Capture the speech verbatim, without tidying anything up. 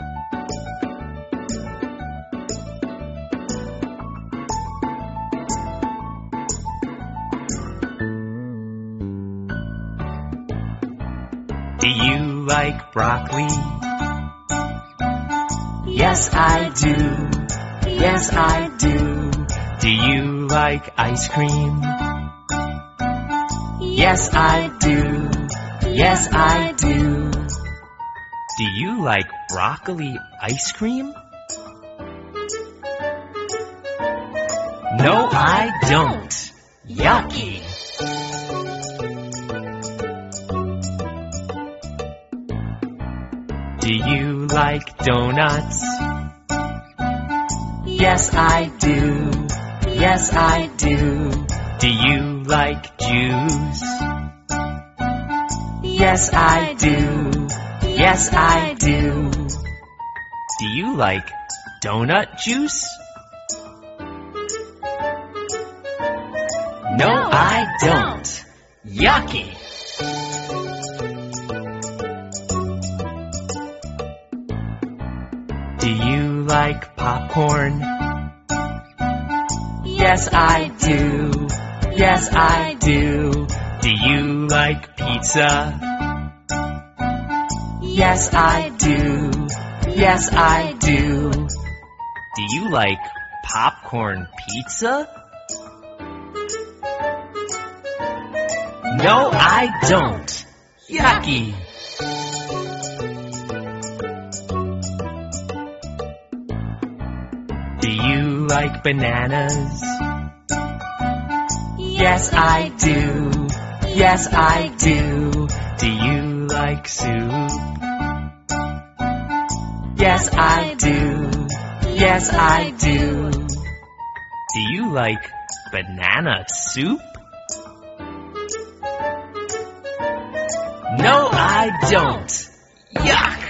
Do you like broccoli? Yes, I do. Yes, I do. Do you like ice cream? Yes, I do. Yes, I do. Do you like broccoli ice cream? No, I don't. Yucky. Do you like donuts? Yes, I do. Yes, I do. Do you like juice? Yes, I do. Yes, I do. Do you like donut juice? No, I don't. Yucky. Do you like popcorn? Yes, I do. Yes, I do. Do you like pizza? Yes, I do. Yes, I do. Do you like popcorn pizza? No, I don't. Yucky. Do you like bananas? Yes, I do. Yes, I do. Do you like soup? Yes, I do. Yes, I do. Do you like banana soup? No, I don't. Yuck!